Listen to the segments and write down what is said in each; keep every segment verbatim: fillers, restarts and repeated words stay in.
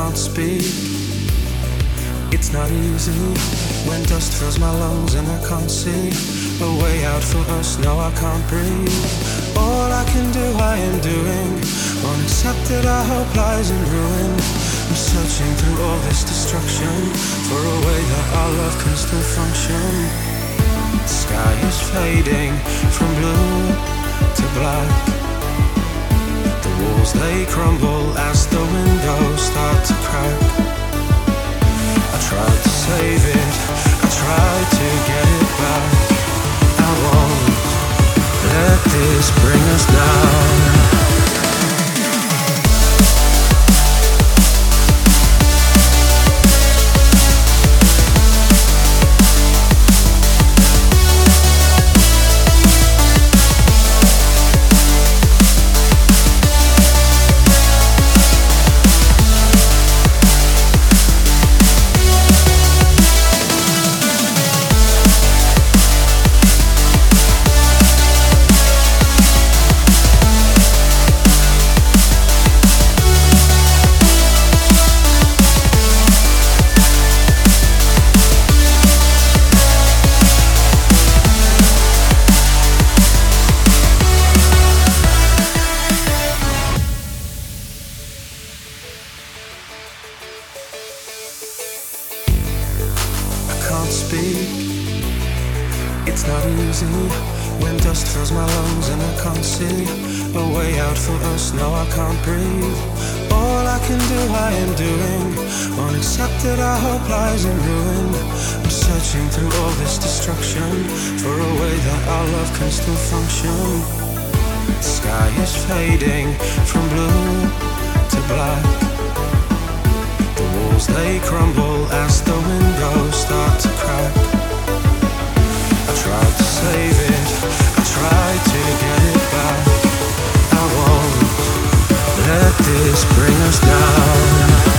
can't speak. It's not easy when dust fills my lungs and I can't see a way out for us. No, I can't breathe. All I can do, I am doing. Won't accept that our hope lies in ruin. I'm searching through all this destruction for a way that our love can still function. The sky is fading from blue to black. The walls, they crumble as the windows start to crack. I tried to save it, I tried to get it back. I won't let this bring us down. It's not easy when dust fills my lungs and I can't see a way out for us. No, I can't breathe. All I can do, I am doing. Won't accept that our hope lies in ruin. I'm searching through all this destruction for a way that our love can still function. The sky is fading from blue to black. The walls, they crumble as the windows start to crack. I tried to save it, I tried to get it back. I won't let this bring us down.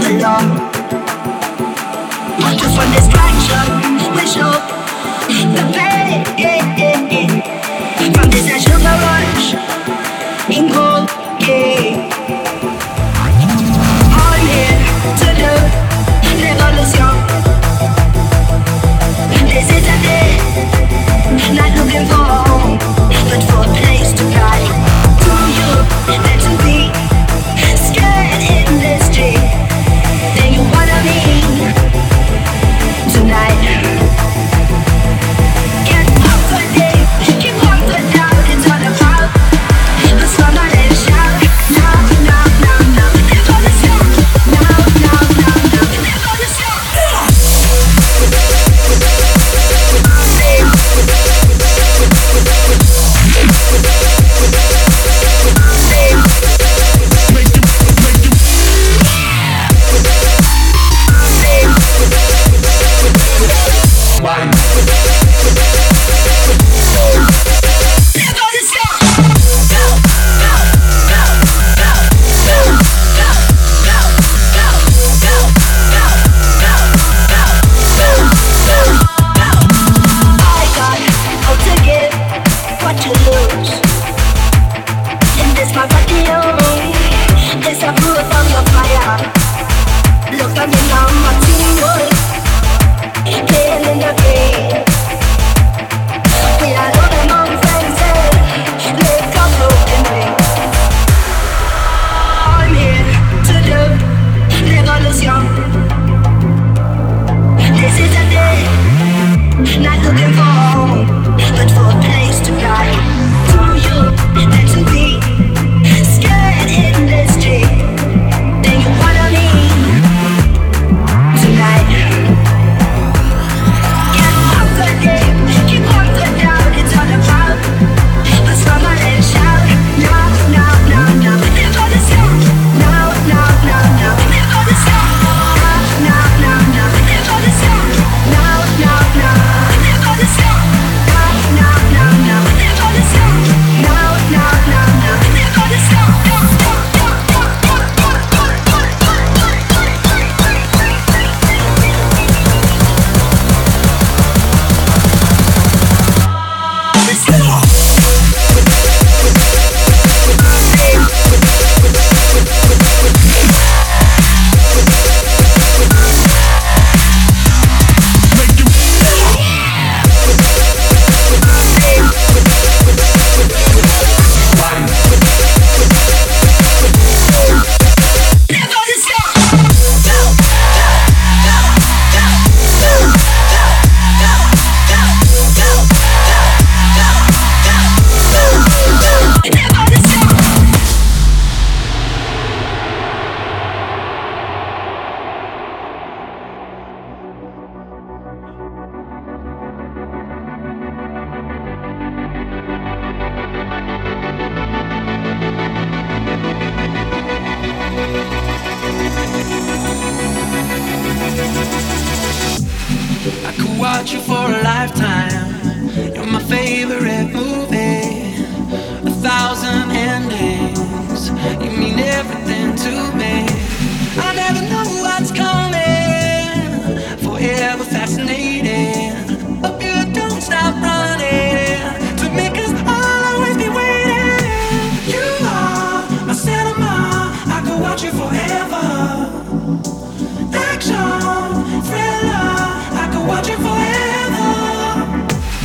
along. Just one distraction, wish hope, the pain from this sugar rush in cold game. I'm here to do revolution. This is a day, not looking for home, but for a place to ride. To you and to me, scared in this street. Then you wanna be tonight. Get up for day, keep on for now. It's all about the summer and shout. Now, now, now, now, never the sound. Now, now, now, now, never the sound. Action, thriller, I could watch it forever.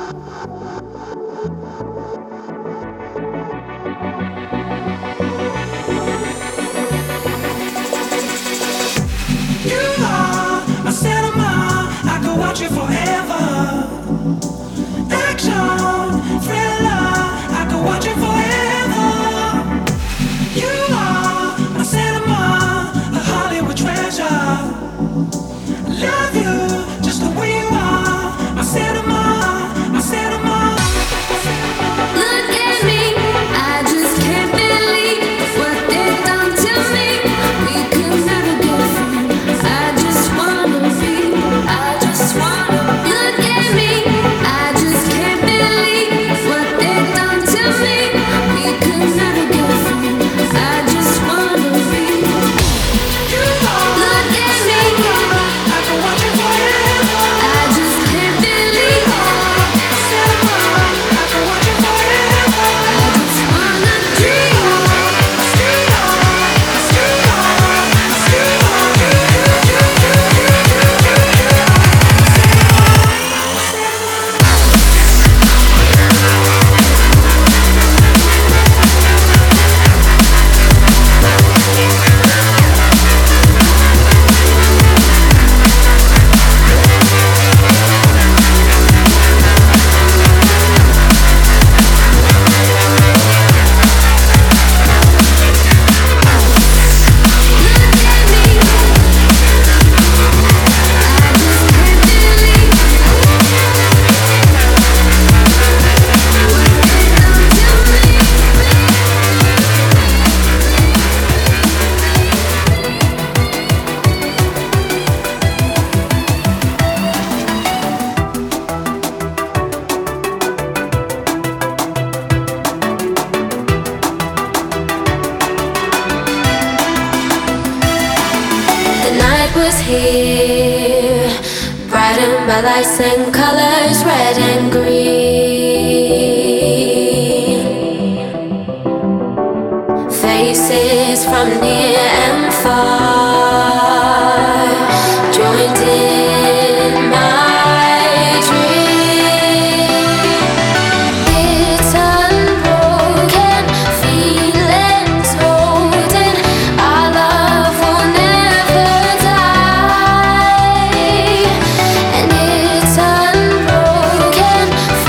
And it's unbroken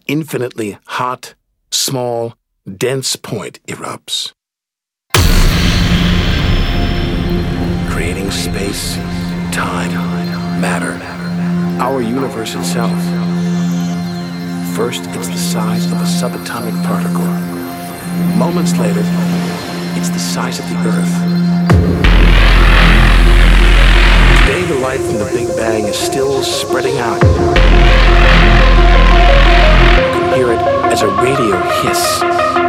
infinitely hot, small, dense point erupts, creating space, time, matter, our universe itself. First, it's the size of a subatomic particle. Moments later, it's the size of the Earth. Today, the light from the Big Bang is still spreading out. You can hear it as a radio hiss.